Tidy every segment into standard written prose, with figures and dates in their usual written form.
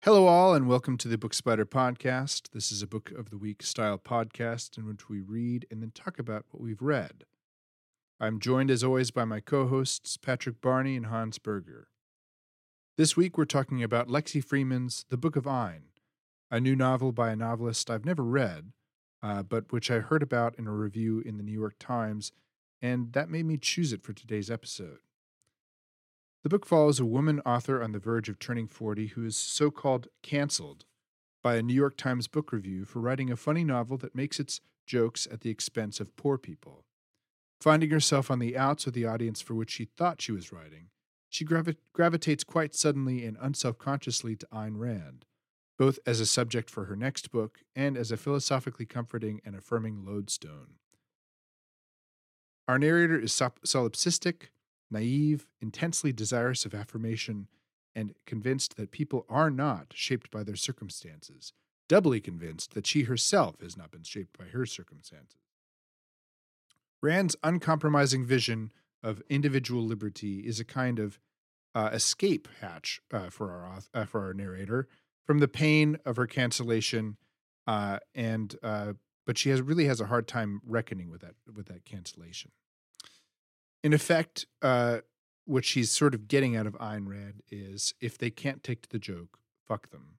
Hello, all, and welcome to the Book Spider Podcast. This is a Book of the Week style podcast in which we read and then talk about what we've read. I'm joined, as always, by my co-hosts, Patrick Barney and Hans Berger. This week, we're talking about Lexi Freeman's The Book of Ein, a new novel by a novelist I've never read, but which I heard about in a review in the New York Times, and that made me choose it for today's episode. The book follows a woman author on the verge of turning 40 who is so-called canceled by a New York Times book review for writing a funny novel that makes its jokes at the expense of poor people. Finding herself on the outs of the audience for which she thought she was writing, she gravitates quite suddenly and unselfconsciously to Ayn Rand, both as a subject for her next book and as a philosophically comforting and affirming lodestone. Our narrator is solipsistic, naive, intensely desirous of affirmation, and convinced that people are not shaped by their circumstances, doubly convinced that she herself has not been shaped by her circumstances. Rand's uncompromising vision of individual liberty is a kind of escape hatch for our narrator from the pain of her cancellation, but she really has a hard time reckoning with that cancellation. In effect, what she's sort of getting out of Ayn Rand is, if they can't take to the joke, fuck them.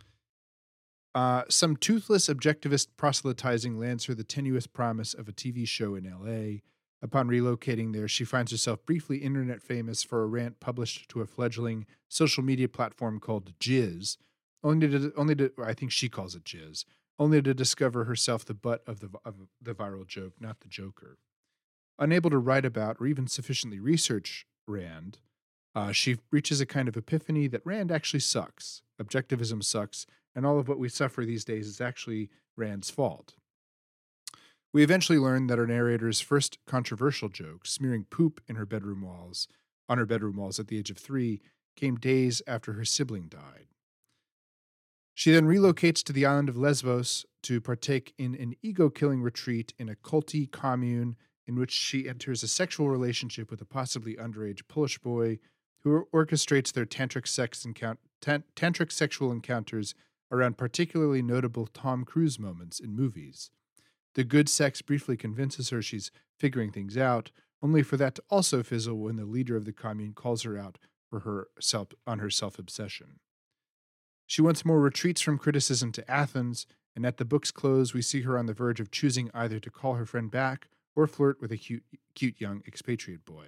Some toothless objectivist proselytizing lands her the tenuous promise of a TV show in L.A. Upon relocating there, she finds herself briefly internet famous for a rant published to a fledgling social media platform called Jizz, only to I think she calls it Jizz, only to discover herself the butt of the viral joke, not the joker. Unable to write about or even sufficiently research Rand, she reaches a kind of epiphany that Rand actually sucks. Objectivism sucks, and all of what we suffer these days is actually Rand's fault. We eventually learn that our narrator's first controversial joke, smearing poop on her bedroom walls at the age of 3, came days after her sibling died. She then relocates to the island of Lesbos to partake in an ego-killing retreat in a culty commune in which she enters a sexual relationship with a possibly underage Polish boy who orchestrates their tantric sexual encounters around particularly notable Tom Cruise moments in movies. The good sex briefly convinces her she's figuring things out, only for that to also fizzle when the leader of the commune calls her out for her self-obsession. She once more retreats from criticism to Athens, and at the book's close we see her on the verge of choosing either to call her friend back or flirt with a cute young expatriate boy.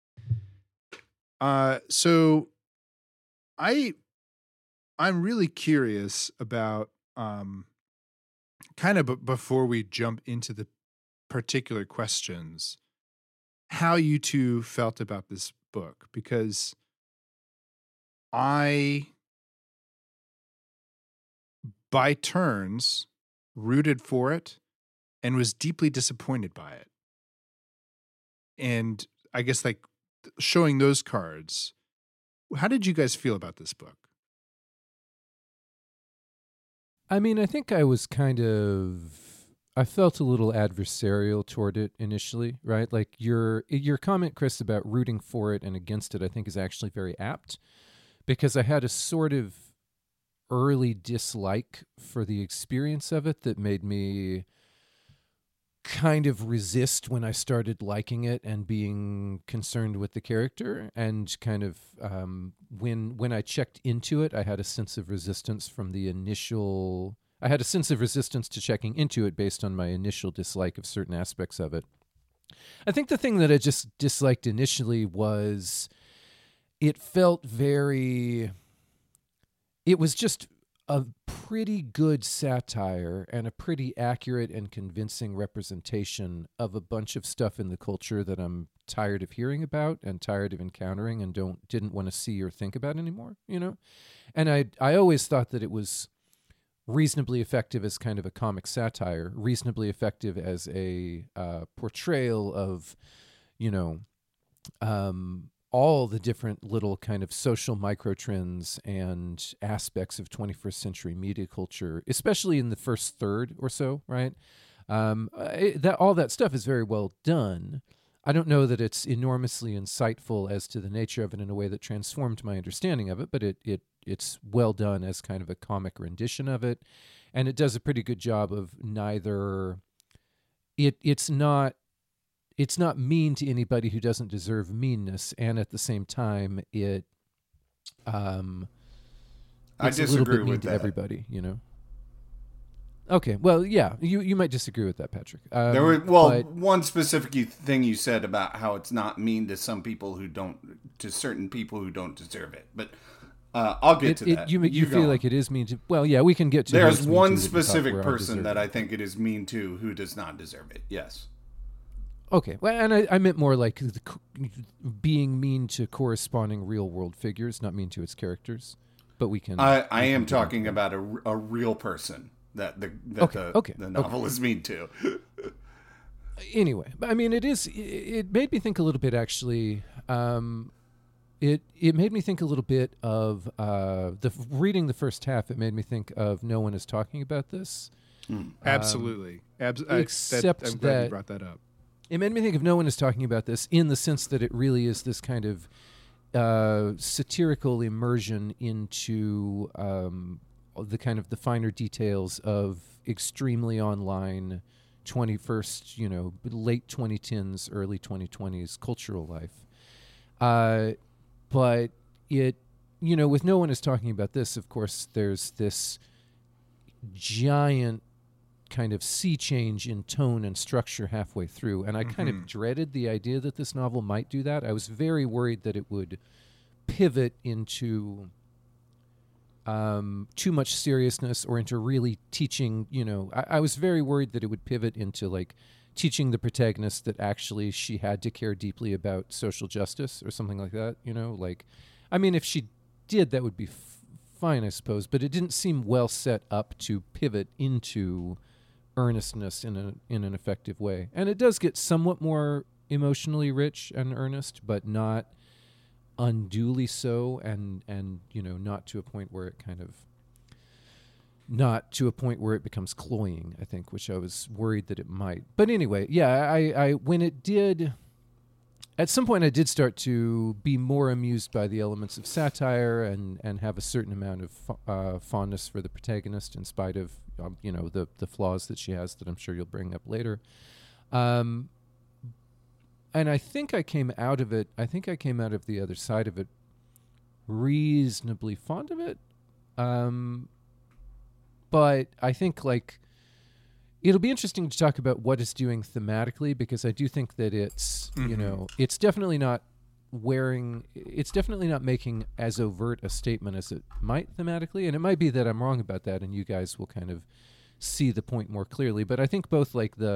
So I'm really curious about kind of before we jump into the particular questions, how you two felt about this book, because I, by turns, rooted for it and was deeply disappointed by it. And I guess, like, showing those cards, how did you guys feel about this book? I mean, I think I felt a little adversarial toward it initially, right? Like your comment, Chris, about rooting for it and against it, I think is actually very apt, because I had a sort of early dislike for the experience of it that made me kind of resist when I started liking it and being concerned with the character, and kind of when I checked into it, I had a sense of resistance from the initial. I had a sense of resistance to checking into it based on my initial dislike of certain aspects of it. I think the thing that I just disliked initially was it felt very. It was just a pretty good satire and a pretty accurate and convincing representation of a bunch of stuff in the culture that I'm tired of hearing about and tired of encountering and didn't want to see or think about anymore, you know? And I always thought that it was reasonably effective as kind of a comic satire, reasonably effective as a portrayal of, you know, all the different little kind of social microtrends and aspects of 21st century media culture, especially in the first third or so, right? That all that stuff is very well done. I don't know that it's enormously insightful as to the nature of it in a way that transformed my understanding of it, but it's well done as kind of a comic rendition of it, and it does a pretty good job of neither. It's not mean to anybody who doesn't deserve meanness, and at the same time, it's I a little disagree bit mean with to that. everybody, Okay, well, yeah, you might disagree with that, Patrick. There was but one specific thing you said about how it's not mean to some people to certain people who don't deserve it. But I'll get to that. You go feel on. like it is mean to. Well, yeah, we can get to. who There's it's mean one to that you thought specific were person that undeserving. I think it is mean to who does not deserve it. Yes. Okay, well, and I meant more like being mean to corresponding real world figures, not mean to its characters. But we can. I we can am get talking into that. about a real person that the novel is mean to. Anyway, I mean, it made me think a little bit, actually. It made me think a little bit of reading the first half. It made me think of No One Is Talking About This. Absolutely. Except I'm glad that you brought that up. it made me think of No One Is Talking About This in the sense that it really is this kind of satirical immersion into the kind of the finer details of extremely online 21st, late 2010s, early 2020s cultural life. But it, with No One Is Talking About This, of course, there's this giant kind of sea change in tone and structure halfway through. And I kind of dreaded the idea that this novel might do that. I was very worried that it would pivot into too much seriousness or into really teaching, I was very worried that it would pivot into like teaching the protagonist that actually she had to care deeply about social justice or something like that, if she did, that would be fine, I suppose, but it didn't seem well set up to pivot into earnestness in an effective way. And it does get somewhat more emotionally rich and earnest, but not unduly so, and not to a point where it becomes cloying, I think, which I was worried that it might. But anyway, yeah, I when it did, at some point I did start to be more amused by the elements of satire and have a certain amount of fondness for the protagonist in spite of the flaws that she has that I'm sure you'll bring up later. And I think I came out of it. I think I came out of the other side of it reasonably fond of it. But I think it'll be interesting to talk about what it's doing thematically, because I do think that it's it's definitely not making as overt a statement as it might thematically, and it might be that I'm wrong about that, and you guys will kind of see the point more clearly. But I think both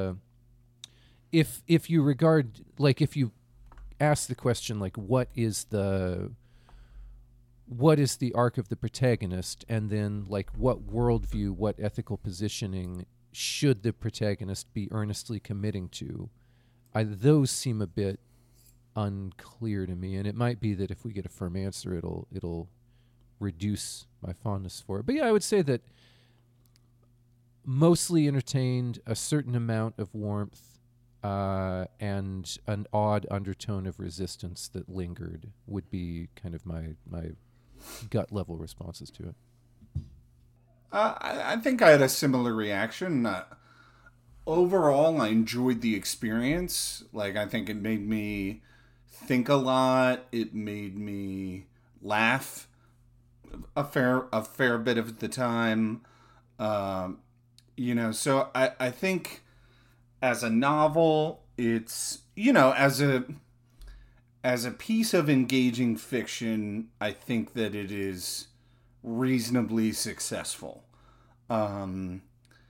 if you regard, if you ask the question, what is the arc of the protagonist, and then what worldview, what ethical positioning should the protagonist be earnestly committing to, those seem a bit unclear to me, and it might be that if we get a firm answer, it'll reduce my fondness for it. But yeah, I would say that mostly entertained, a certain amount of warmth, and an odd undertone of resistance that lingered would be kind of my gut level responses to it. I think I had a similar reaction. Overall, I enjoyed the experience. I think it made me think a lot. It made me laugh a fair bit of the time. So I think as a novel, it's, as a piece of engaging fiction, I think that it is reasonably successful. I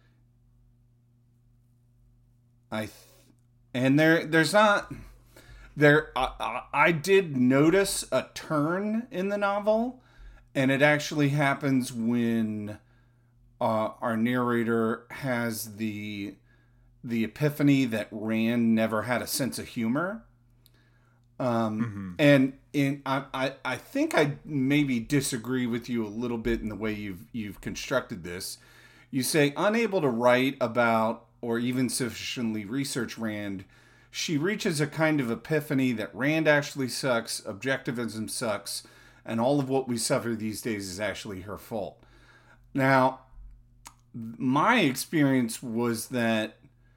did notice a turn in the novel, and it actually happens when our narrator has the epiphany that Rand never had a sense of humor. And I think I maybe disagree with you a little bit in the way you've constructed this. You say unable to write about or even sufficiently research Rand she reaches a kind of epiphany that Rand actually sucks, objectivism sucks, and all of what we suffer these days is actually her fault. Now, my experience was that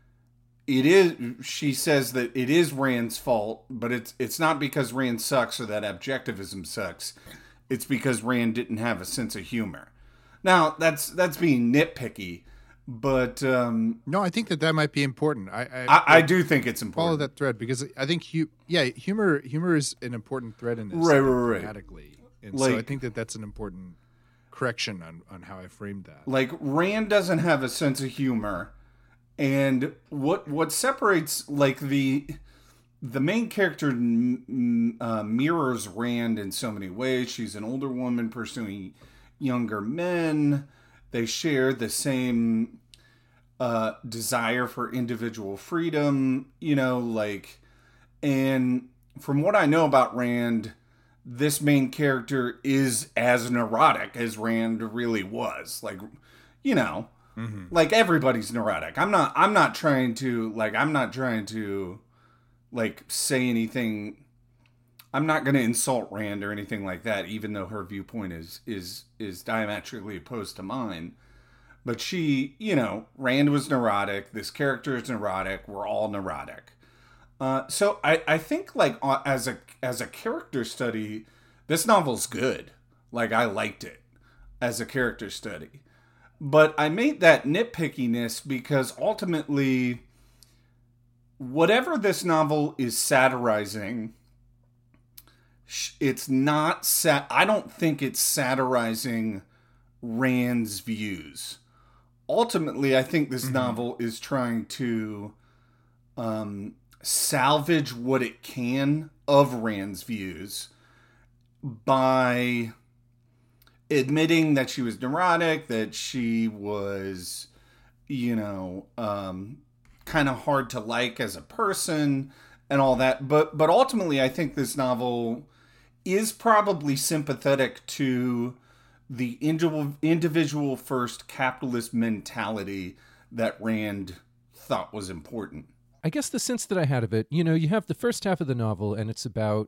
she says that it is Rand's fault, but it's not because Rand sucks or that objectivism sucks. It's because Rand didn't have a sense of humor. Now, that's being nitpicky, but no, I think that might be important. I do think it's important. Follow that thread, because I think humor is an important thread in this, right. Thematically, and Like, so I think that's an important correction on how I framed that. Like, Rand doesn't have a sense of humor, and what separates, like, the main character mirrors Rand in so many ways. She's an older woman pursuing younger men. They share the same desire for individual freedom, and from what I know about Rand, this main character is as neurotic as Rand really was. Like, like, everybody's neurotic. I'm not trying to say anything. I'm not going to insult Rand or anything like that, even though her viewpoint is diametrically opposed to mine. But she, Rand was neurotic. This character is neurotic. We're all neurotic. So I think, like, as a character study, this novel's good. Like, I liked it as a character study. But I made that nitpickiness because ultimately, whatever this novel is satirizing, it's not I don't think it's satirizing Rand's views. Ultimately, I think this novel is trying to salvage what it can of Rand's views by admitting that she was neurotic, that she was, kind of hard to like as a person and all that. But ultimately, I think this novel is probably sympathetic to the individual first capitalist mentality that Rand thought was important. I guess the sense that I had of it, you have the first half of the novel, and it's about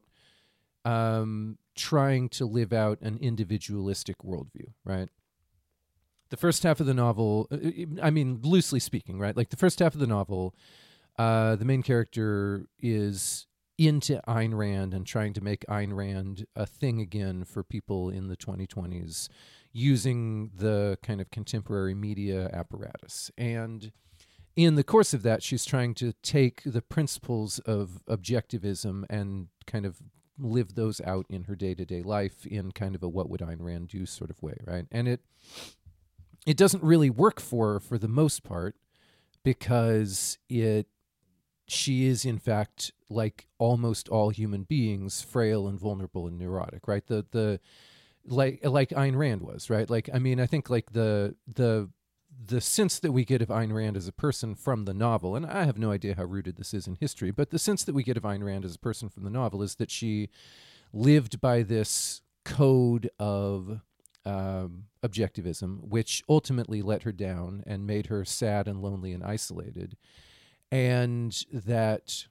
trying to live out an individualistic worldview, right? The first half of the novel, I mean, loosely speaking, right? Like, the first half of the novel, the main character is into Ayn Rand and trying to make Ayn Rand a thing again for people in the 2020s using the kind of contemporary media apparatus. And in the course of that, she's trying to take the principles of objectivism and kind of live those out in her day-to-day life in kind of a what would Ayn Rand do sort of way, right? And it doesn't really work for the most part, because she is, in fact, like almost all human beings, frail and vulnerable and neurotic, right? Like Ayn Rand was, right? Like, I mean, I think, like, the sense that we get of Ayn Rand as a person from the novel, and I have no idea how rooted this is in history, but the sense that we get of Ayn Rand as a person from the novel is that she lived by this code of objectivism, which ultimately let her down and made her sad and lonely and isolated. And that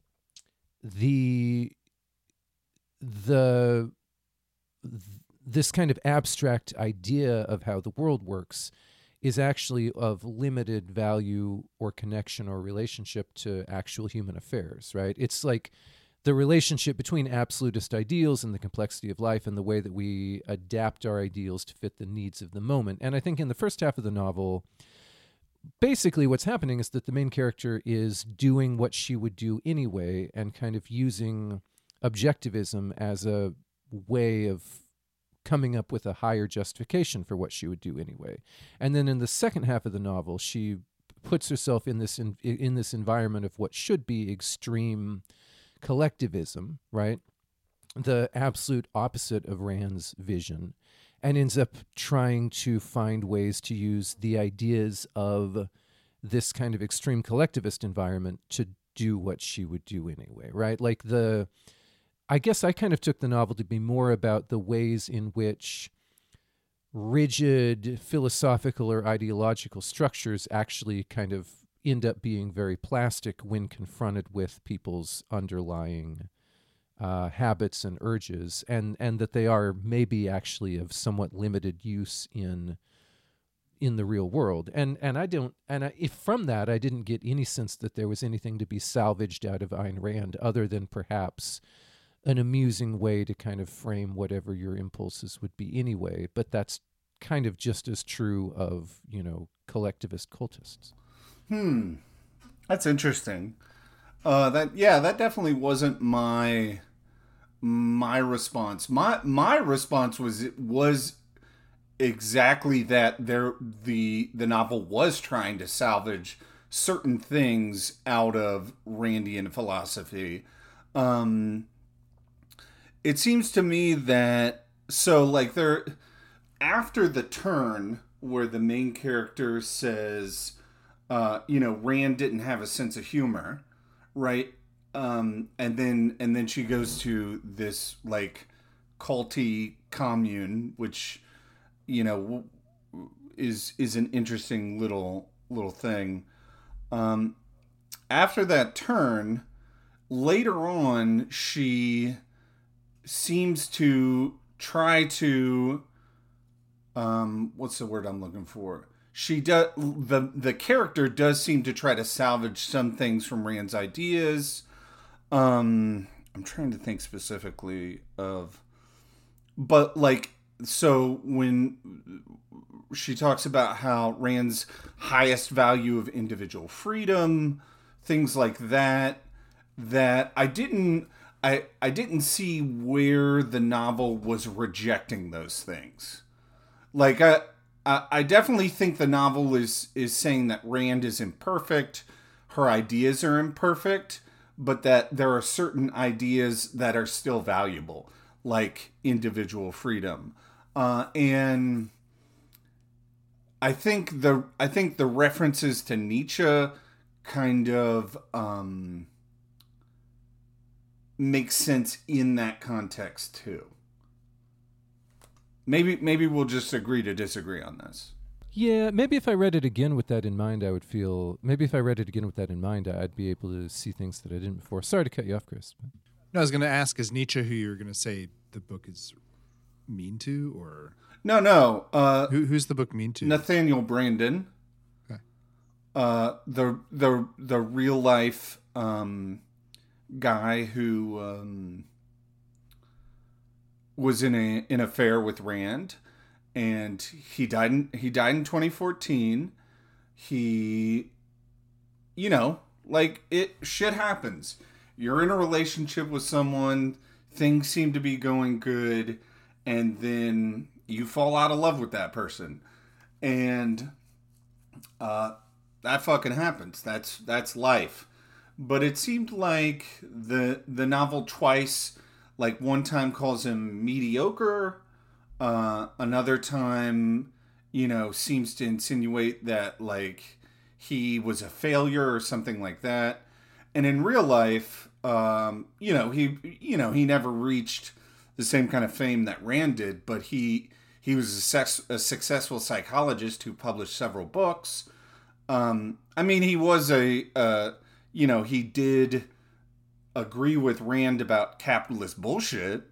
this kind of abstract idea of how the world works is actually of limited value or connection or relationship to actual human affairs, right? It's like the relationship between absolutist ideals and the complexity of life and the way that we adapt our ideals to fit the needs of the moment. And I think in the first half of the novel, basically what's happening is that the main character is doing what she would do anyway and kind of using objectivism as a way of coming up with a higher justification for what she would do anyway. And then in the second half of the novel, she puts herself in this environment of what should be extreme collectivism, right? The absolute opposite of Rand's vision, and ends up trying to find ways to use the ideas of this kind of extreme collectivist environment to do what she would do anyway, right? Like, I guess I kind of took the novel to be more about the ways in which rigid philosophical or ideological structures actually kind of end up being very plastic when confronted with people's underlying habits and urges, and that they are maybe actually of somewhat limited use in the real world. If from that I didn't get any sense that there was anything to be salvaged out of Ayn Rand other than perhaps an amusing way to kind of frame whatever your impulses would be anyway. But that's kind of just as true of, collectivist cultists. That's interesting. That definitely wasn't my response. My response was exactly that. The novel was trying to salvage certain things out of Randian philosophy. It seems to me that after the turn where the main character says, Rand didn't have a sense of humor, right? And then she goes to this like culty commune, which, is an interesting little thing. After that turn, later on, she seems to try to, what's the word I'm looking for? The character does seem to try to salvage some things from Rand's ideas. I'm trying to think specifically but so when she talks about how Rand's highest value of individual freedom, things like that I didn't see where the novel was rejecting those things. I definitely think the novel is saying that Rand is imperfect, her ideas are imperfect, but that there are certain ideas that are still valuable, like individual freedom. And I think the references to Nietzsche kind of makes sense in that context too. Maybe we'll just agree to disagree on this. Yeah, maybe if I read it again with that in mind, I'd be able to see things that I didn't before. Sorry to cut you off, Chris. No, I was going to ask, is Nietzsche who you're going to say the book is mean to, or no? Who's the book mean to? Nathaniel Branden. Okay. The real life guy who was in an affair with Rand, and he died in 2014. He, shit happens. You're in a relationship with someone, things seem to be going good, and then you fall out of love with that person, and that fucking happens. That's life. But it seemed like the novel twice, like one time calls him mediocre, another time, seems to insinuate that like he was a failure or something like that. And in real life, he never reached the same kind of fame that Rand did, but he was a successful psychologist who published several books. He was he did agree with Rand about capitalist bullshit,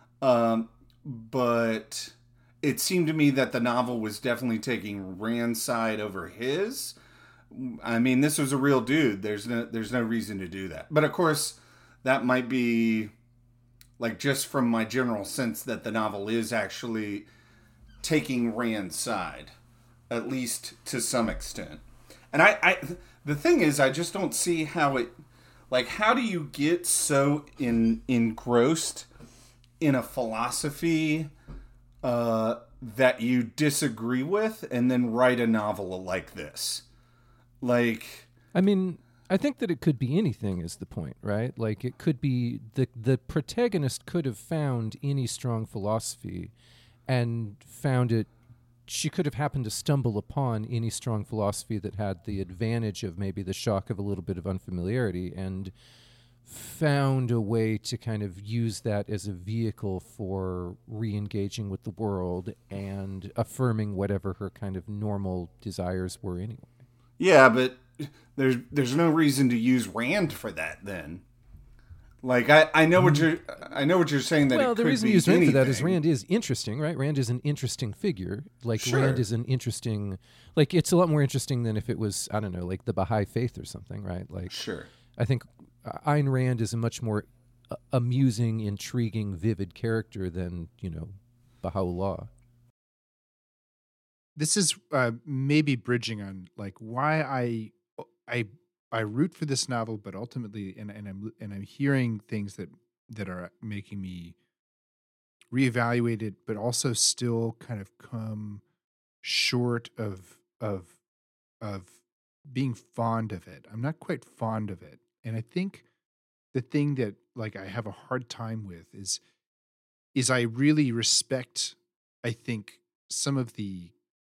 but it seemed to me that the novel was definitely taking Rand's side over his. This was a real dude. There's no reason to do that. But of course, that might be like just from my general sense that the novel is actually taking Rand's side, at least to some extent. And the thing is, I just don't see how it, like, how do you get so engrossed in a philosophy that you disagree with and then write a novel like this? Like, I think that it could be anything is the point, right? Like, it could be the protagonist could have found any strong philosophy and found it. She could have happened to stumble upon any strong philosophy that had the advantage of maybe the shock of a little bit of unfamiliarity and found a way to kind of use that as a vehicle for re-engaging with the world and affirming whatever her kind of normal desires were anyway. Yeah, but there's no reason to use Rand for that then. Like I know what you're saying that well, it the could reason be we use Rand for that is anything. Rand is interesting, right? Rand is an interesting figure. Like Sure. Rand is an interesting, like it's a lot more interesting than if it was, I don't know, like the Baha'i Faith or something, right? Like Sure. I think Ayn Rand is a much more amusing, intriguing, vivid character than, Baha'u'llah. This is maybe bridging on like why I root for this novel, but ultimately, and I'm hearing things that are making me reevaluate it, but also still kind of come short of being fond of it. I'm not quite fond of it, and I think the thing that like I have a hard time with is I really respect, I think, some of the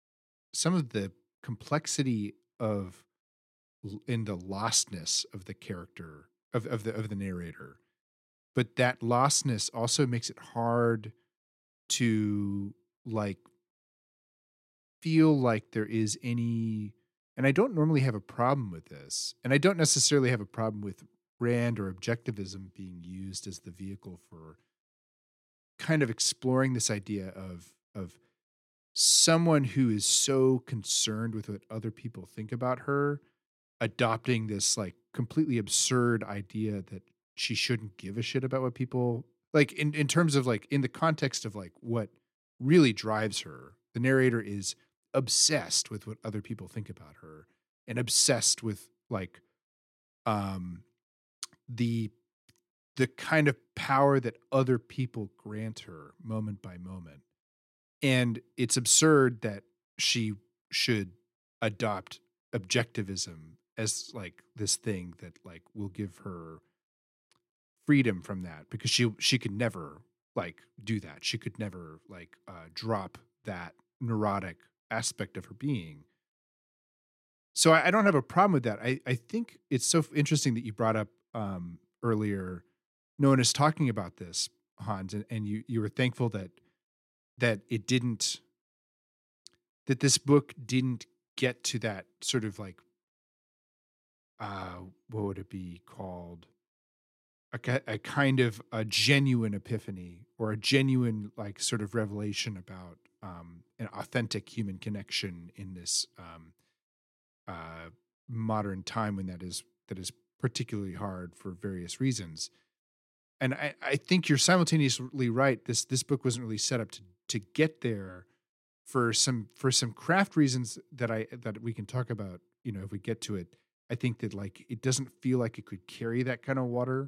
complexity of in the lostness of the character of the narrator, but that lostness also makes it hard to like feel like there is any. And I don't normally have a problem with this, and I don't necessarily have a problem with Rand or objectivism being used as the vehicle for kind of exploring this idea of someone who is so concerned with what other people think about her adopting this like completely absurd idea that she shouldn't give a shit about what people like in terms of like in the context of like what really drives her. The narrator is obsessed with what other people think about her and obsessed with like um the the kind of power that other people grant her moment by moment. And it's absurd that she should adopt objectivism as like this thing that like will give her freedom from that, because she could never like do that. She could never like drop that neurotic aspect of her being. So I don't have a problem with that. I think it's so interesting that you brought up earlier. No one is talking about this, Hans, and you were thankful that it didn't, that this book didn't get to that sort of like what would it be called, a kind of a genuine epiphany or a genuine like sort of revelation about an authentic human connection in this modern time when that is particularly hard for various reasons. And I think you're simultaneously right. This book wasn't really set up to get there for some craft reasons that we can talk about, if we get to it. I think that like it doesn't feel like it could carry that kind of water.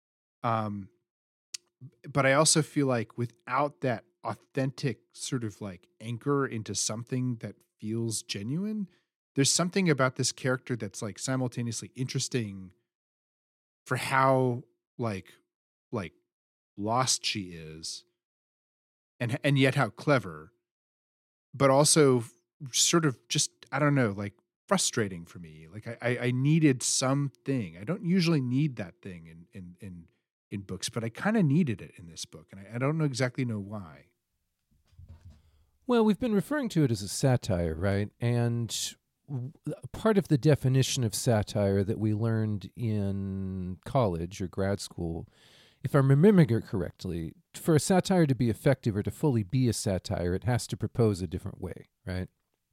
But I also feel like without that authentic sort of like anchor into something that feels genuine, there's something about this character that's like simultaneously interesting for how like lost she is, and yet how clever, but also sort of just, I don't know, like frustrating for me. Like I needed something. I don't usually need that thing in books, but I kind of needed it in this book, and I don't exactly know why. Well, we've been referring to it as a satire, right? And part of the definition of satire that we learned in college or grad school, if I'm remembering it correctly, for a satire to be effective or to fully be a satire, it has to propose a different way, right?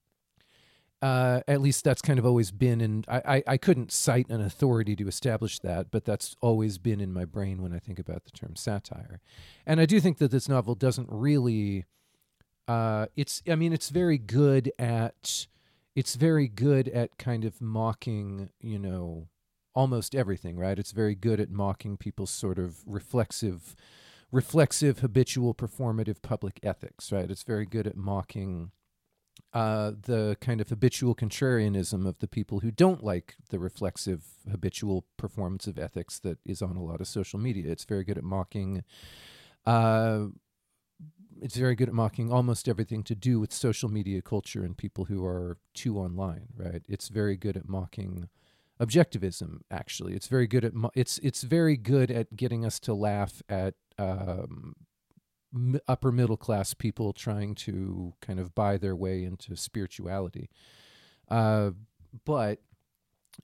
At least that's kind of always been, and I couldn't cite an authority to establish that, but that's always been in my brain when I think about the term satire. And I do think that this novel doesn't really, it's very good at kind of mocking, almost everything, right? It's very good at mocking people's sort of reflexive, habitual, performative public ethics, right? It's very good at mocking the kind of habitual contrarianism of the people who don't like the reflexive, habitual performance of ethics that is on a lot of social media. It's very good at mocking. It's very good at mocking almost everything to do with social media culture and people who are too online, right? It's very good at mocking objectivism. Actually, it's very good at it's very good at getting us to laugh at upper middle class people trying to kind of buy their way into spirituality. But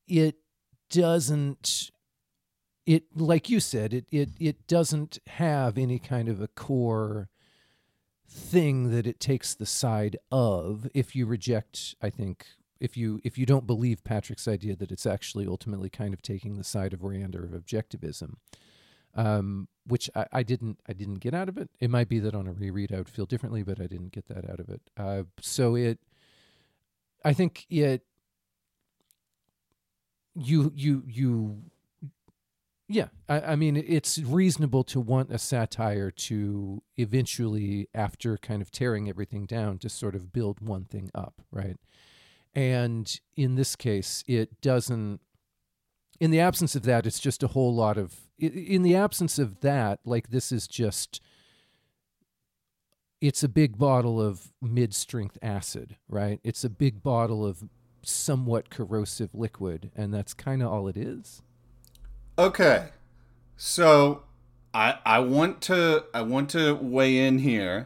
it doesn't. It, like you said, it doesn't have any kind of a core thing that it takes the side of. If you reject, I think, if you don't believe Patrick's idea that it's actually ultimately kind of taking the side of Rand or of objectivism, which I didn't get out of it. It might be that on a reread I would feel differently, but I didn't get that out of it. So I think it. Yeah, I mean, it's reasonable to want a satire to eventually, after kind of tearing everything down, to sort of build one thing up, right? And in this case, it doesn't. In the absence of that, it's just a whole lot of. In the absence of that, like, this is just. It's a big bottle of mid-strength acid, right? It's a big bottle of somewhat corrosive liquid, and that's kind of all it is. Okay, so I want to weigh in here,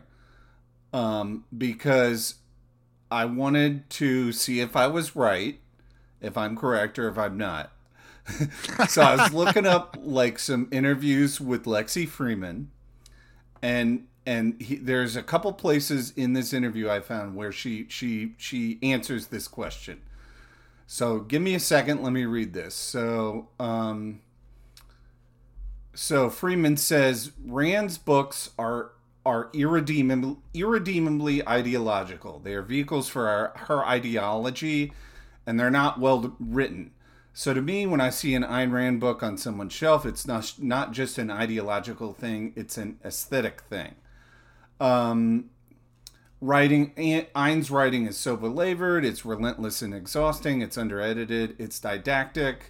because I wanted to see if I was right, if I'm correct, or if I'm not. So I was looking up like some interviews with Lexi Freeman, and there's a couple places in this interview I found where she answers this question. So give me a second. Let me read this. So Freeman says Rand's books are irredeemably ideological. They are vehicles for her ideology, and they're not well written. So to me, when I see an Ayn Rand book on someone's shelf, it's not just an ideological thing; it's an aesthetic thing. Ain's writing is so belabored, it's relentless and exhausting, it's under-edited, it's didactic.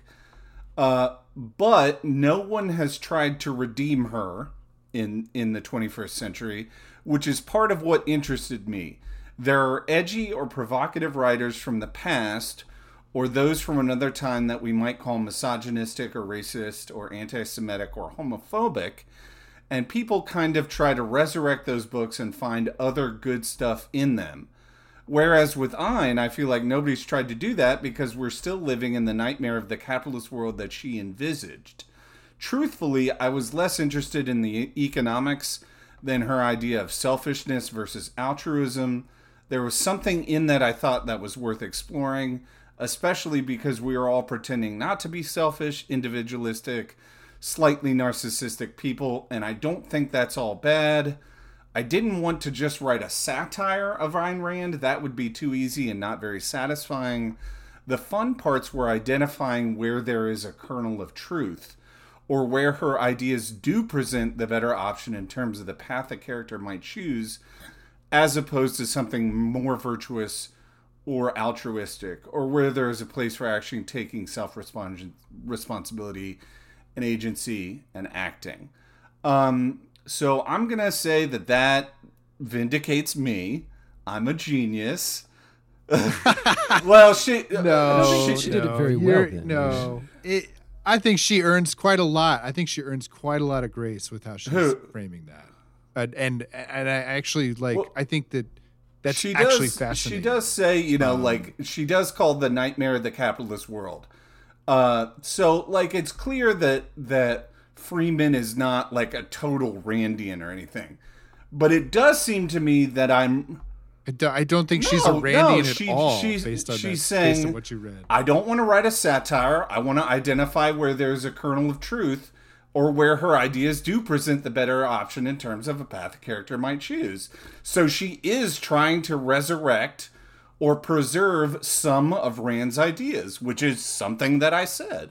But no one has tried to redeem her in the 21st century, which is part of what interested me. There are edgy or provocative writers from the past, or those from another time that we might call misogynistic or racist or anti-Semitic or homophobic, and people kind of try to resurrect those books and find other good stuff in them. Whereas with Ayn, I feel like nobody's tried to do that because we're still living in the nightmare of the capitalist world that she envisaged. Truthfully, I was less interested in the economics than her idea of selfishness versus altruism. There was something in that I thought that was worth exploring, especially because we are all pretending not to be selfish, individualistic, slightly narcissistic people, and I don't think that's all bad. I didn't want to just write a satire of Ayn Rand. That would be too easy and not very satisfying. The fun parts were identifying where there is a kernel of truth, or where her ideas do present the better option in terms of the path a character might choose, as opposed to something more virtuous or altruistic, or where there is a place for actually taking self-responsibility and agency and acting. So I'm going to say that vindicates me. I'm a genius. Well, she did it very well. Then. I think she earns quite a lot. I think she earns quite a lot of grace with how she's framing that. And I actually like. I think that's actually fascinating. She does say, like she does call the nightmare of the capitalist world. So like it's clear that Freeman is not like a total Randian or anything, but it does seem to me that I don't think she's a Randian at all. Based on what you read. I don't want to write a satire. I want to identify where there's a kernel of truth, or where her ideas do present the better option in terms of a path a character might choose. So she is trying to resurrect or preserve some of Rand's ideas, which is something that I said.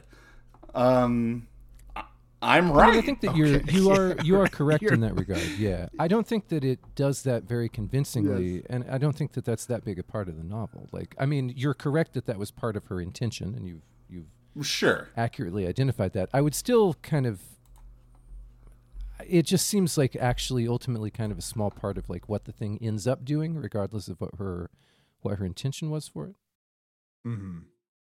I'm right. I mean, I think that you are correct in that regard. Yeah, I don't think that it does that very convincingly, yes. And I don't think that that's that big a part of the novel. Like, I mean, you're correct that was part of her intention, and you've sure accurately identified that. I would still kind of. It just seems like actually ultimately kind of a small part of like what the thing ends up doing, regardless of what her intention was for it. Mm-hmm.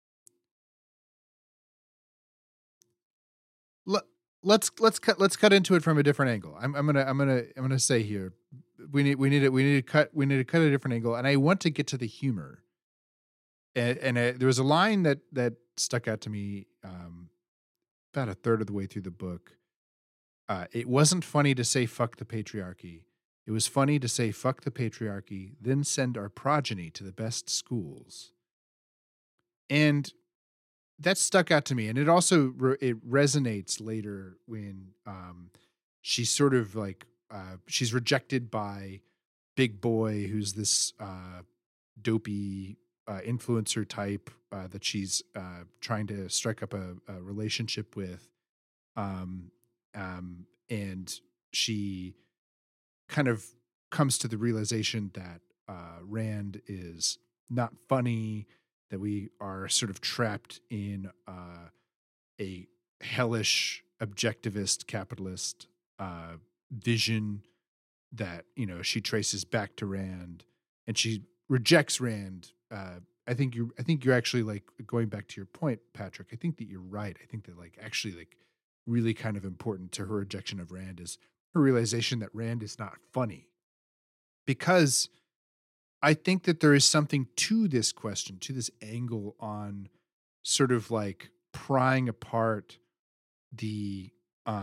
Let's cut into it from a different angle. I'm gonna say here, we need to cut a different angle, and I want to get to the humor. And there was a line that stuck out to me about a third of the way through the book. It wasn't funny to say fuck the patriarchy. It was funny to say fuck the patriarchy, then send our progeny to the best schools. And that stuck out to me. And it also it resonates later when she's sort of like she's rejected by Big Boy, who's this dopey influencer type that she's trying to strike up a relationship with. And she kind of comes to the realization that Rand is not funny, that we are sort of trapped in a hellish objectivist capitalist vision that, you know, she traces back to Rand, and she rejects Rand. I think you're actually, like, going back to your point, Patrick, I think that you're right. I think that, like, actually, like, really kind of important to her rejection of Rand is her realization that Rand is not funny. Because I think that there is something to this question, to this angle on sort of like prying apart the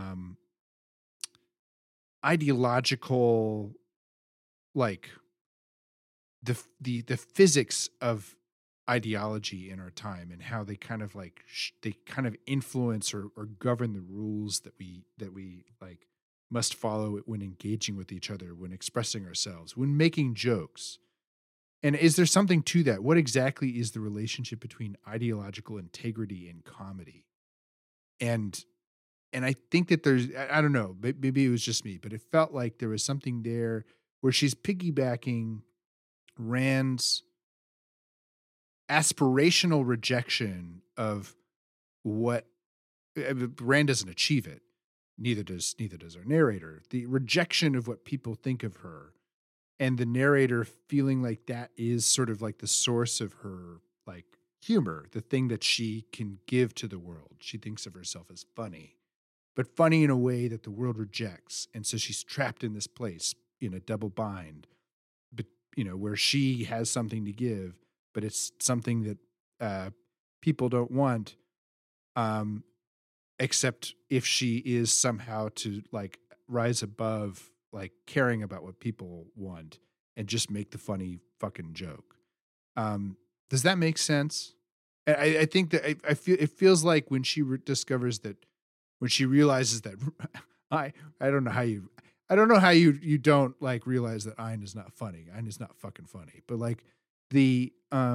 ideological, like the physics of ideology in our time, and how they kind of like they kind of influence or govern the rules that we like must follow when engaging with each other, when expressing ourselves, when making jokes. And is there something to that? What exactly is the relationship between ideological integrity and comedy? And I think that there's, I don't know, maybe it was just me, but it felt like there was something there where she's piggybacking Rand's aspirational rejection of what Rand doesn't achieve it. Neither does our narrator. The rejection of what people think of her, and the narrator feeling like that is sort of like the source of her like humor, the thing that she can give to the world. She thinks of herself as funny, but funny in a way that the world rejects. And so she's trapped in this place in a double bind, but you know, where she has something to give, but it's something that people don't want, except if she is somehow to like rise above like caring about what people want and just make the funny fucking joke. Does that make sense? I think that I feel, it feels like when she discovers that, when she realizes that I don't know how you don't like realize that Ayn is not funny. Ayn is not fucking funny. But like the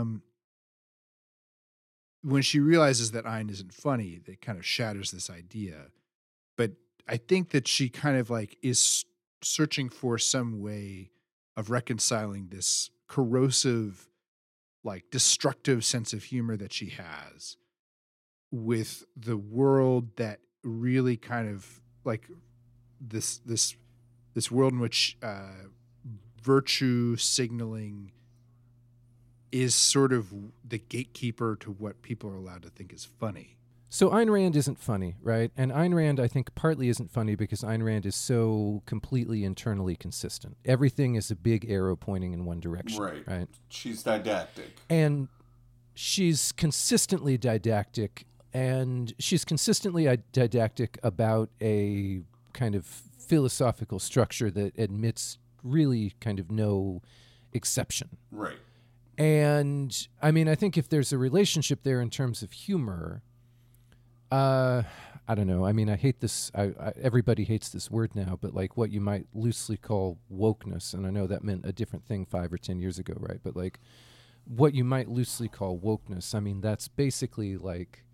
when she realizes that Ayn isn't funny, that kind of shatters this idea. But I think that she kind of like is searching for some way of reconciling this corrosive, like destructive sense of humor that she has with the world that really kind of like this world in which virtue signaling is sort of the gatekeeper to what people are allowed to think is funny. So Ayn Rand isn't funny, right? And Ayn Rand, I think, partly isn't funny because Ayn Rand is so completely internally consistent. Everything is a big arrow pointing in one direction, right? She's didactic. And she's consistently didactic, and she's consistently didactic about a kind of philosophical structure that admits really kind of no exception. Right. And, I mean, I think if there's a relationship there in terms of humor, I don't know. I mean, I hate this. Everybody hates this word now, but like what you might loosely call wokeness, and I know that meant a different thing 5 or 10 years ago, right? But like what you might loosely call wokeness, I mean, that's basically like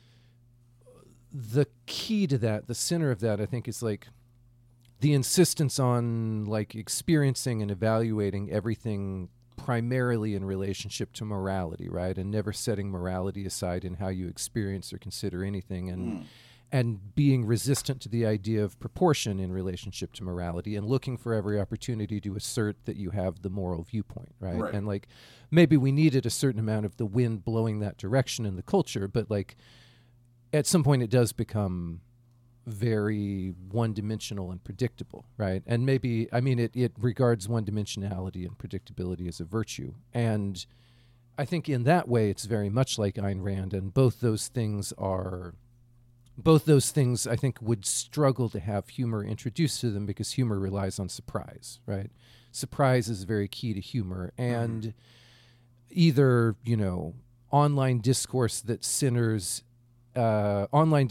the key to that, the center of that, I think, is like the insistence on like experiencing and evaluating everything primarily in relationship to morality, right? And never setting morality aside in how you experience or consider anything, and being resistant to the idea of proportion in relationship to morality, and looking for every opportunity to assert that you have the moral viewpoint, right? And like maybe we needed a certain amount of the wind blowing that direction in the culture, but like at some point it does become very one-dimensional and predictable, right? And maybe, I mean, it regards one-dimensionality and predictability as a virtue. And I think in that way it's very much like Ayn Rand, and both those things I think would struggle to have humor introduced to them because humor relies on surprise, right? Surprise is very key to humor, and either, online discourse that centers, a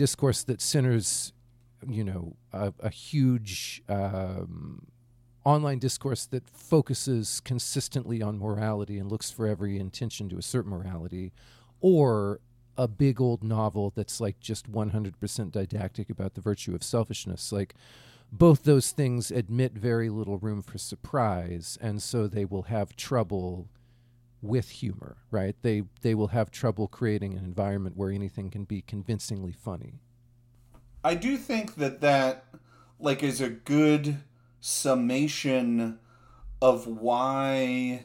huge online discourse that focuses consistently on morality and looks for every intention to assert morality, or a big old novel that's like just 100% didactic about the virtue of selfishness. Like, both those things admit very little room for surprise, and so they will have trouble with humor, right? They will have trouble creating an environment where anything can be convincingly funny. I do think that like is a good summation of why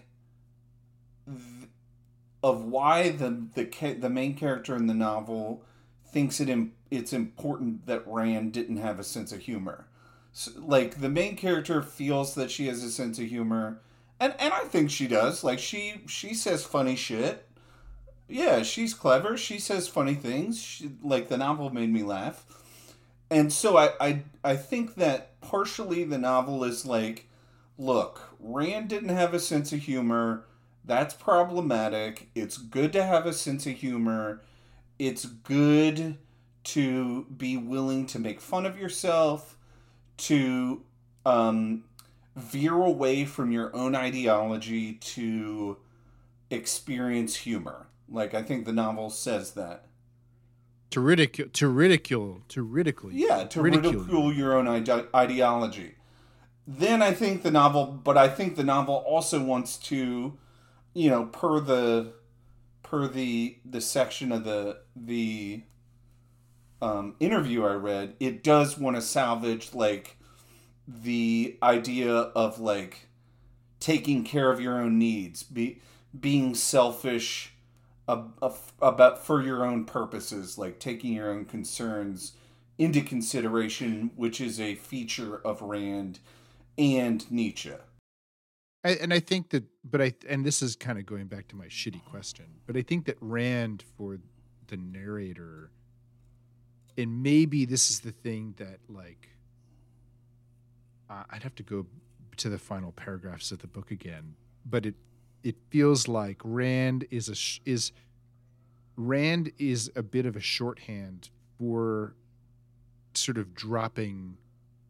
the main character in the novel thinks it's important that Rand didn't have a sense of humor. So, like, the main character feels that she has a sense of humor, and I think she does. Like, she says funny shit. Yeah, she's clever. She says funny things. Like, the novel made me laugh. And so I think that partially the novel is like, look, Rand didn't have a sense of humor. That's problematic. It's good to have a sense of humor. It's good to be willing to make fun of yourself, to veer away from your own ideology to experience humor. Like, I think the novel says that. To ridicule your own ideology. Then I think the novel also wants to, per the section of the interview I read, it does want to salvage like the idea of like taking care of your own needs, being selfish about for your own purposes, like taking your own concerns into consideration, which is a feature of Rand and Nietzsche. I think that, and this is kind of going back to my shitty question, but I think that Rand, for the narrator, and maybe this is the thing that, like, I'd have to go to the final paragraphs of the book again, but it feels like Rand is a bit of a shorthand for sort of dropping,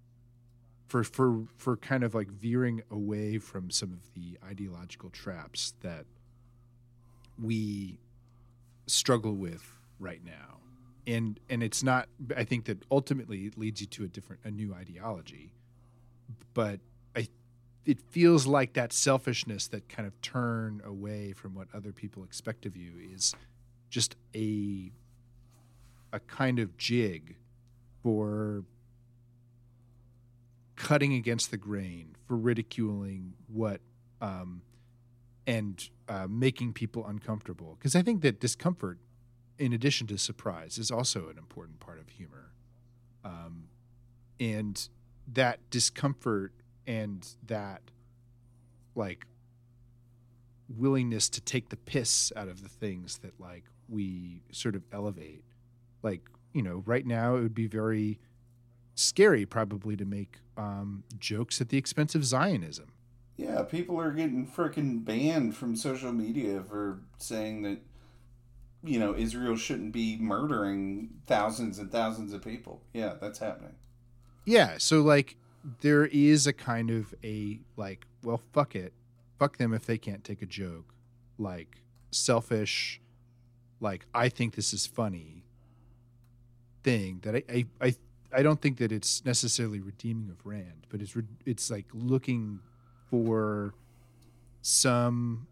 for kind of like veering away from some of the ideological traps that we struggle with right now. And it's not, I think that ultimately it leads you to a new ideology, but it feels like that selfishness, that kind of turn away from what other people expect of you, is just a kind of jig for cutting against the grain, for ridiculing what, and making people uncomfortable. Because I think that discomfort, in addition to surprise, is also an important part of humor. And that discomfort and that, like, willingness to take the piss out of the things that, like, we sort of elevate. Like, right now it would be very scary probably to make jokes at the expense of Zionism. Yeah, people are getting freaking banned from social media for saying that, Israel shouldn't be murdering thousands and thousands of people. Yeah, that's happening. Yeah, so, like, there is a kind of a, like, well, fuck them if they can't take a joke, like, selfish, like, I think this is funny thing that I don't think that it's necessarily redeeming of Rand, but it's like looking for some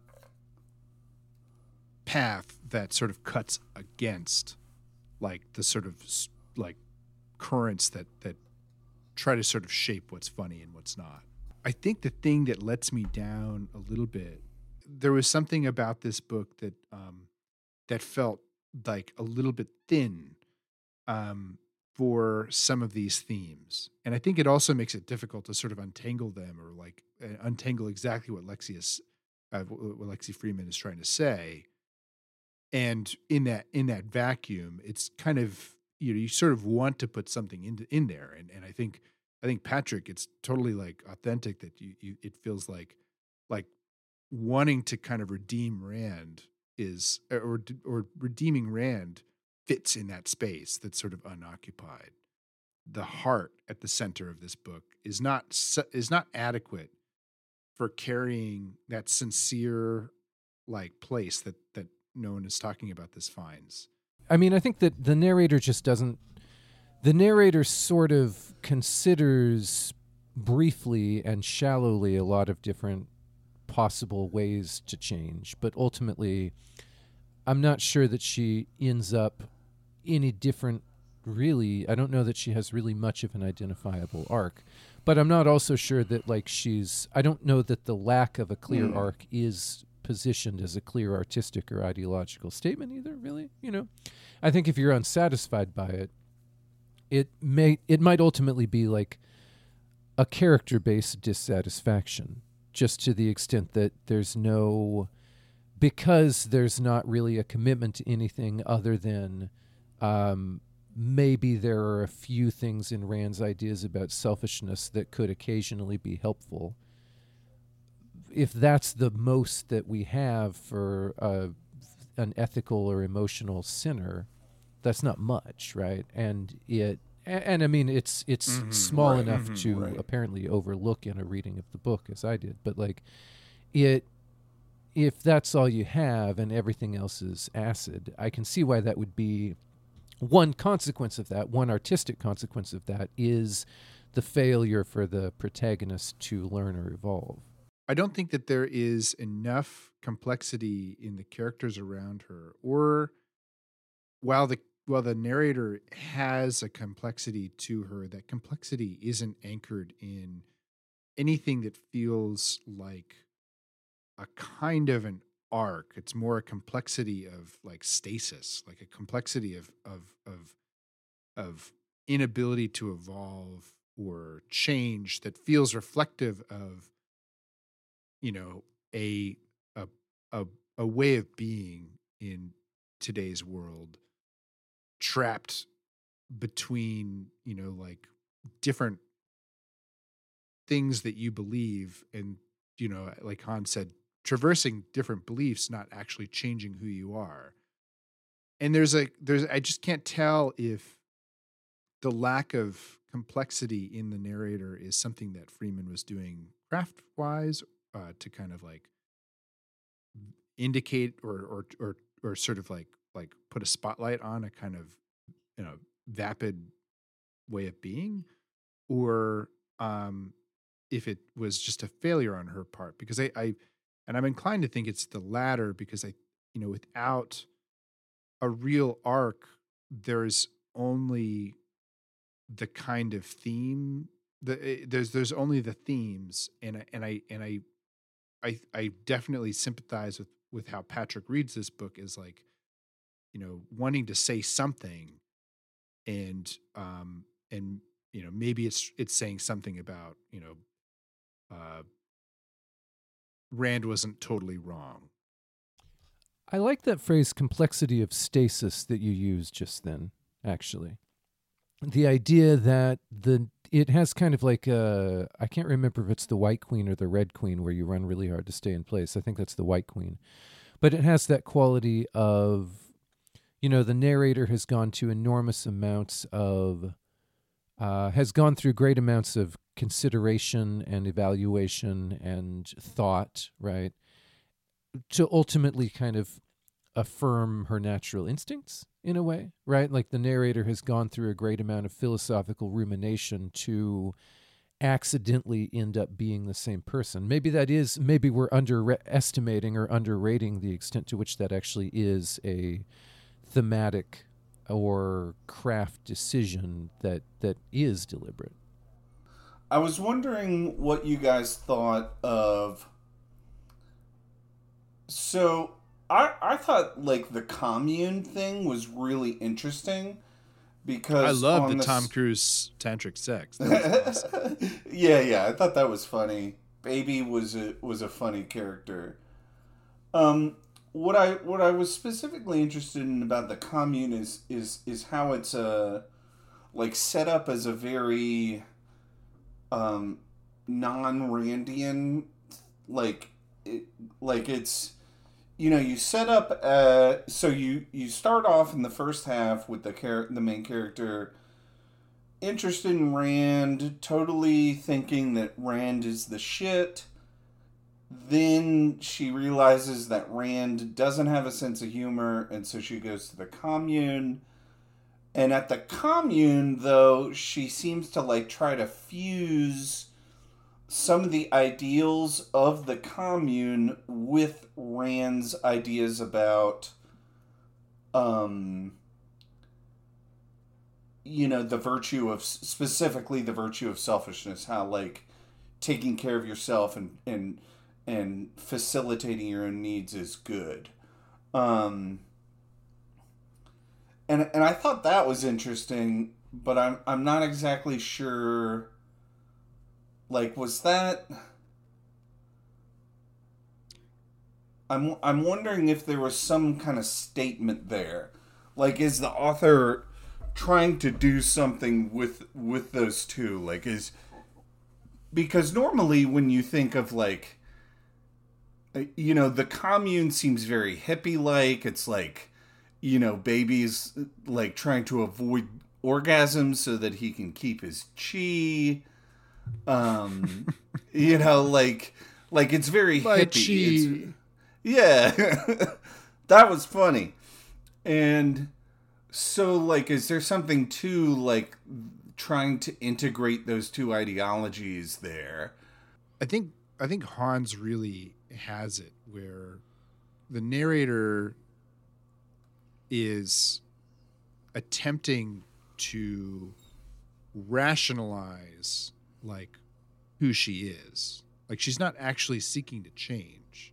path that sort of cuts against, like, the sort of like currents that try to sort of shape what's funny and what's not. I think the thing that lets me down a little bit, there was something about this book that that felt like a little bit thin for some of these themes. And I think it also makes it difficult to sort of untangle them, or like untangle exactly what Lexi what Lexi Freeman is trying to say. And in that vacuum, it's kind of, you sort of want to put something in there. And I think Patrick, it's totally like authentic that it feels like wanting to kind of redeem Rand is, or redeeming Rand fits in that space that's sort of unoccupied. The heart at the center of this book is not adequate for carrying that sincere place that no one is talking about this finds. I mean, I think that the narrator just doesn't. The narrator sort of considers briefly and shallowly a lot of different possible ways to change, but ultimately, I'm not sure that she ends up any different. Really, I don't know that she has really much of an identifiable arc, but I'm not also sure that I don't know that the lack of a clear arc is positioned as a clear artistic or ideological statement either, really. I think if you're unsatisfied by it, it might ultimately be like a character-based dissatisfaction, just to the extent that because there's not really a commitment to anything other than maybe there are a few things in Rand's ideas about selfishness that could occasionally be helpful. If that's the most that we have for an ethical or emotional sinner, that's not much, right? And I mean, it's small enough to apparently overlook in a reading of the book, as I did. But if that's all you have and everything else is acid, I can see why that would be one consequence of that. One artistic consequence of that is the failure for the protagonist to learn or evolve. I don't think that there is enough complexity in the characters around her, or while the narrator has a complexity to her, that complexity isn't anchored in anything that feels like a kind of an arc. It's more a complexity of stasis, like a complexity of inability to evolve or change that feels reflective of a way of being in today's world, trapped between different things that you believe, and like Han said, traversing different beliefs, not actually changing who you are. And I just can't tell if the lack of complexity in the narrator is something that Freeman was doing craft wise, to kind of indicate or sort of like put a spotlight on a kind of vapid way of being, or if it was just a failure on her part. Because I'm inclined to think it's the latter, because without a real arc, there's only the kind of theme. There's only the themes, and I definitely sympathize with how Patrick reads this book, as wanting to say something, and maybe it's saying something about Rand wasn't totally wrong. I like that phrase, complexity of stasis, that you used just then, actually. The idea that it has kind of like I can't remember if it's the White Queen or the Red Queen, where you run really hard to stay in place. I think that's the White Queen. But it has that quality of, the narrator has gone to enormous amounts of, has gone through great amounts of consideration and evaluation and thought, right, to ultimately kind of affirm her natural instincts in a way, right? Like the narrator has gone through a great amount of philosophical rumination to accidentally end up being the same person. Maybe we're underestimating or underrating the extent to which that actually is a thematic or craft decision that is deliberate. I was wondering what you guys thought of. So I thought the commune thing was really interesting, because I love the Tom Cruise tantric sex. That was awesome. yeah, I thought that was funny. Baby was a funny character. What I was specifically interested in about the commune is how it's like set up as a very non-Randian, like like it's, you set up so you start off in the first half with the main character interested in Rand, totally thinking that Rand is the shit. Then she realizes that Rand doesn't have a sense of humor, and so she goes to the commune. And at the commune, though, she seems to like try to fuse some of the ideals of the commune with Rand's ideas about, the virtue of, specifically the virtue of selfishness, how like taking care of yourself and facilitating your own needs is good. And I thought that was interesting, but I'm not exactly sure. Like, was that? I'm wondering if there was some kind of statement there. Like, is the author trying to do something with those two? Like, because normally when you think of like, the commune seems very hippie like. It's like, babies like trying to avoid orgasms so that he can keep his chi. Like it's very hippie. Yeah, that was funny. And so, like, is there something to like trying to integrate those two ideologies there? I think Hans really has it where the narrator is attempting to rationalize like who she is. Like, she's not actually seeking to change.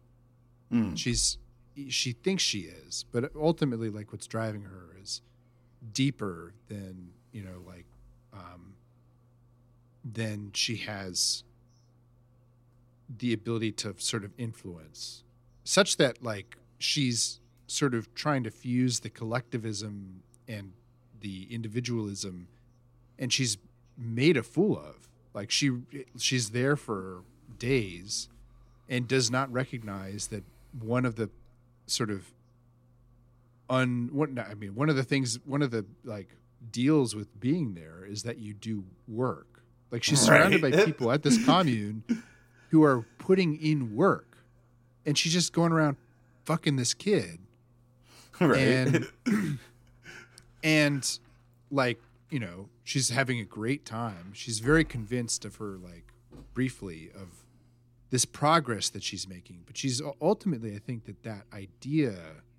She thinks she is, but ultimately like what's driving her is deeper than, than she has the ability to sort of influence, such that like she's sort of trying to fuse the collectivism and the individualism, and she's made a fool of. Like she's there for days and does not recognize that one of the sort of one of the like deals with being there is that you do work. Like, she's surrounded by people at this commune who are putting in work, and she's just going around fucking this kid. Right. And like, she's having a great time. She's very convinced of her, like, briefly, of this progress that she's making. But she's ultimately, I think that idea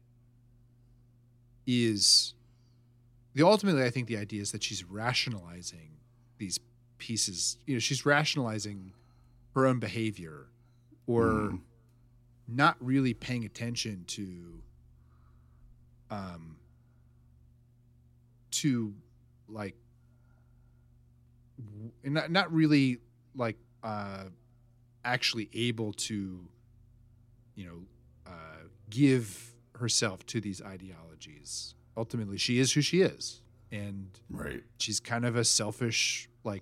is the idea is that she's rationalizing these pieces. She's rationalizing her own behavior, or not really paying attention to like, not really like actually able to give herself to these ideologies. Ultimately, she is who she is, and she's kind of a selfish, like,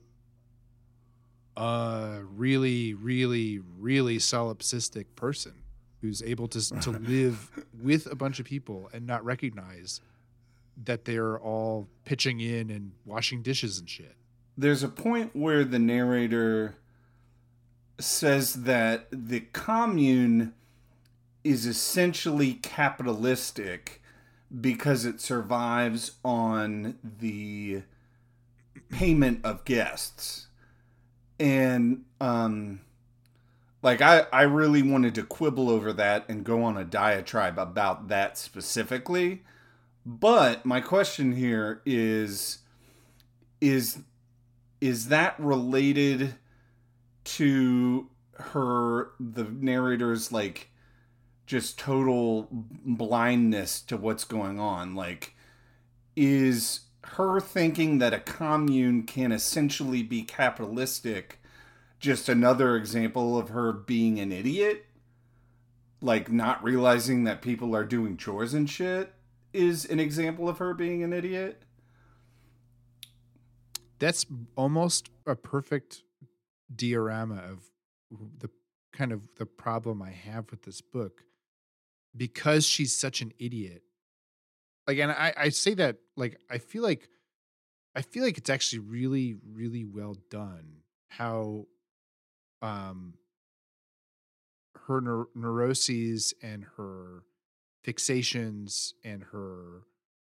really, really, really solipsistic person who's able to live with a bunch of people and not recognize that they're all pitching in and washing dishes and shit. There's a point where the narrator says that the commune is essentially capitalistic because it survives on the payment of guests. And like I really wanted to quibble over that and go on a diatribe about that specifically. But my question here is that related to the narrator's, like, just total blindness to what's going on? Like, is her thinking that a commune can essentially be capitalistic just another example of her being an idiot? like not realizing that people are doing chores and shit is an example of her being an idiot. That's almost a perfect diorama of the kind of the problem I have with this book, because she's such an idiot. Like, and I say that, like, I feel like it's actually really, really well done how her neuroses and her fixations and her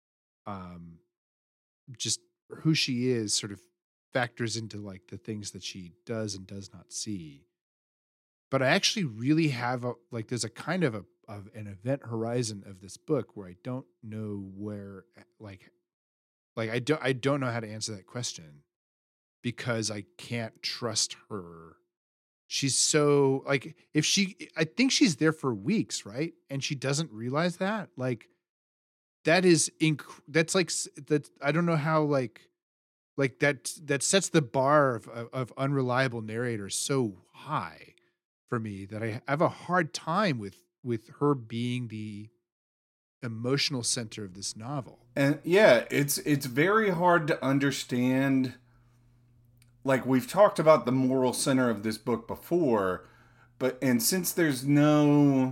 just who she is sort of factors into like the things that she does and does not see. But I actually really have there's a kind of an event horizon of this book where I don't know where like I don't know how to answer that question, because I can't trust her. She's so like, I think she's there for weeks, right? And she doesn't realize that. Like, that is that's like that. I don't know how like that sets the bar of unreliable narrators so high for me that I have a hard time with her being the emotional center of this novel. And yeah, it's very hard to understand. Like, we've talked about the moral center of this book before, and since there's no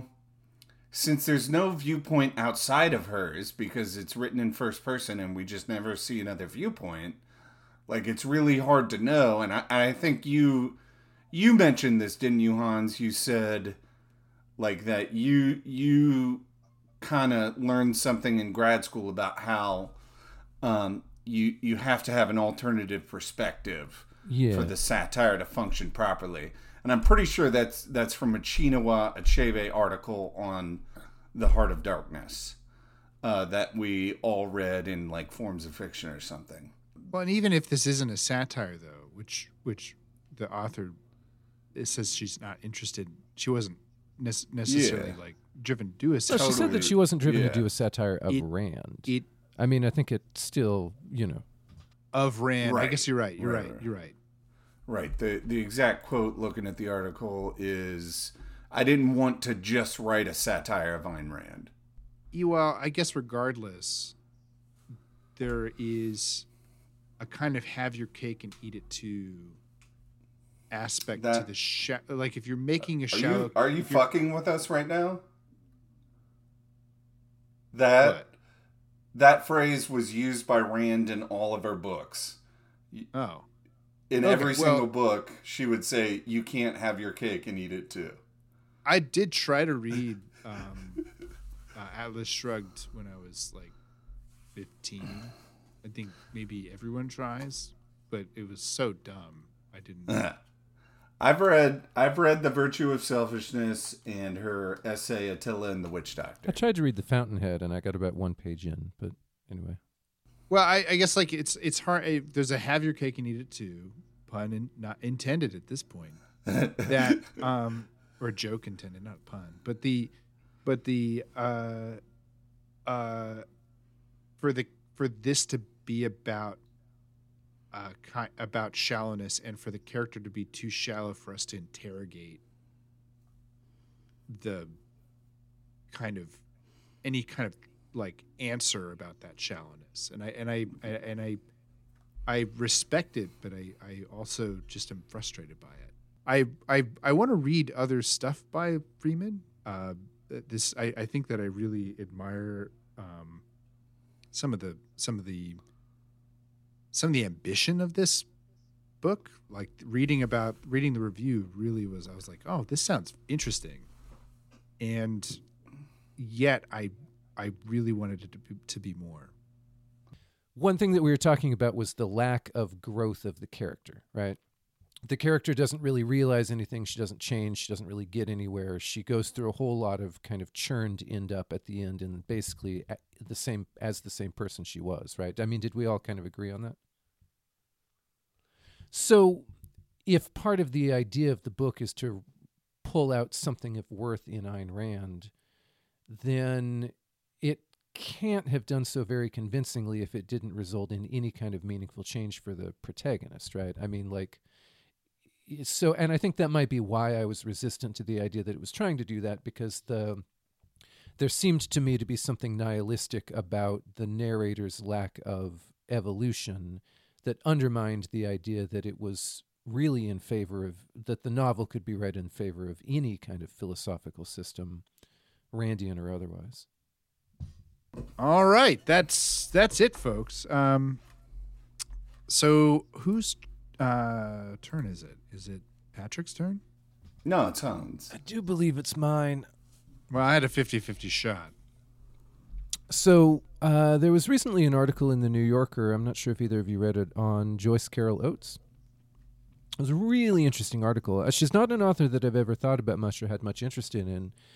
viewpoint outside of hers, because it's written in first person and we just never see another viewpoint, like, it's really hard to know. And I think you mentioned this, didn't you, Hans? You said like that you kind of learned something in grad school about how you have to have an alternative perspective for the satire to function properly. And I'm pretty sure that's from a Chinua Achebe article on The Heart of Darkness that we all read in like Forms of Fiction or something. Well, and even if this isn't a satire, though, which the author says she's not interested, she wasn't necessarily like driven to do a satire. No, she said that she wasn't driven to do a satire of Rand. I mean, I think it still, of Rand. Right. I guess you're right. You're right. Right. The exact quote looking at the article is, "I didn't want to just write a satire of Ayn Rand." Well, I guess regardless, there is a kind of have your cake and eat it too aspect to the like, if you're making a shallow... Are you fucking with us right now? That phrase was used by Rand in all of her books. Oh. In every single book, she would say, "You can't have your cake and eat it too." I did try to read Atlas Shrugged when I was like 15. I think maybe everyone tries, but it was so dumb. I didn't. I've read The Virtue of Selfishness and her essay Attila and the Witch Doctor. I tried to read The Fountainhead and I got about one page in, but anyway. Well, I guess like it's hard. There's a have your cake and eat it too pun, not intended at this point. That or joke intended, not pun. But for this to be about shallowness, and for the character to be too shallow for us to interrogate the kind of any kind of like answer about that shallowness, and I respect it, but I also just am frustrated by it. I want to read other stuff by Freeman. I think that I really admire some of the ambition of this book. Like reading the review really was, I was like, oh, this sounds interesting, and yet I really wanted it to be more. One thing that we were talking about was the lack of growth of the character, right? The character doesn't really realize anything. She doesn't change. She doesn't really get anywhere. She goes through a whole lot of kind of churn to end up at the end and basically the same person she was, right? I mean, did we all kind of agree on that? So if part of the idea of the book is to pull out something of worth in Ayn Rand, then it can't have done so very convincingly if it didn't result in any kind of meaningful change for the protagonist, right? I mean, like, so, and I think that might be why I was resistant to the idea that it was trying to do that, because there seemed to me to be something nihilistic about the narrator's lack of evolution that undermined the idea that it was really in favor of, that the novel could be read in favor of any kind of philosophical system, Randian or otherwise. All right, that's it, folks. So whose turn is it? Is it Patrick's turn? No, it's Hans. I do believe it's mine. Well, I had a 50-50 shot. So there was recently an article in the New Yorker, I'm not sure if either of you read it, on Joyce Carol Oates. It was a really interesting article. She's not an author that I've ever thought about much or had much interest in.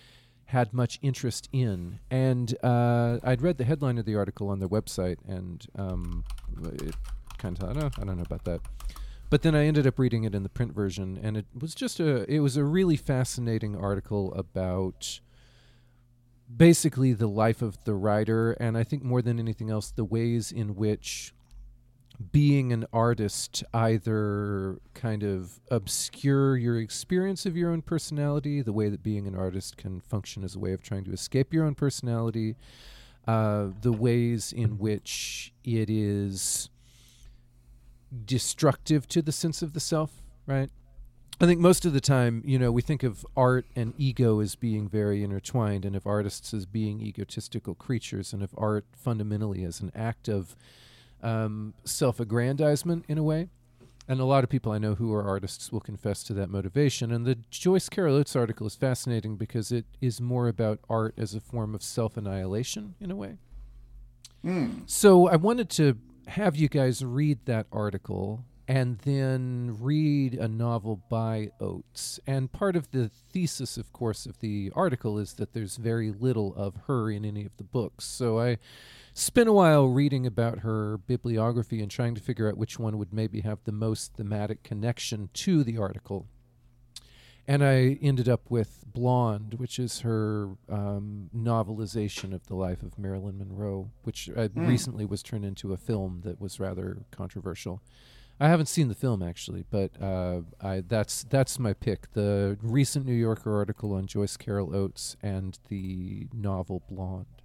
And I'd read the headline of the article on their website, and it kind of thought, I don't know about that. But then I ended up reading it in the print version, and it was a really fascinating article about basically the life of the writer, and I think more than anything else, the ways in which being an artist either kind of obscure your experience of your own personality, the way that being an artist can function as a way of trying to escape your own personality, the ways in which it is destructive to the sense of the self, right? I think most of the time, we think of art and ego as being very intertwined, and of artists as being egotistical creatures, and of art fundamentally as an act of self-aggrandizement in a way. And a lot of people I know who are artists will confess to that motivation. And the Joyce Carol Oates article is fascinating because it is more about art as a form of self-annihilation in a way. So I wanted to have you guys read that article and then read a novel by Oates. And part of the thesis, of course, of the article is that there's very little of her in any of the books. So I spent a while reading about her bibliography and trying to figure out which one would maybe have the most thematic connection to the article. And I ended up with Blonde, which is her novelization of the life of Marilyn Monroe, which recently was turned into a film that was rather controversial. I haven't seen the film, actually, but that's my pick. The recent New Yorker article on Joyce Carol Oates and the novel Blonde.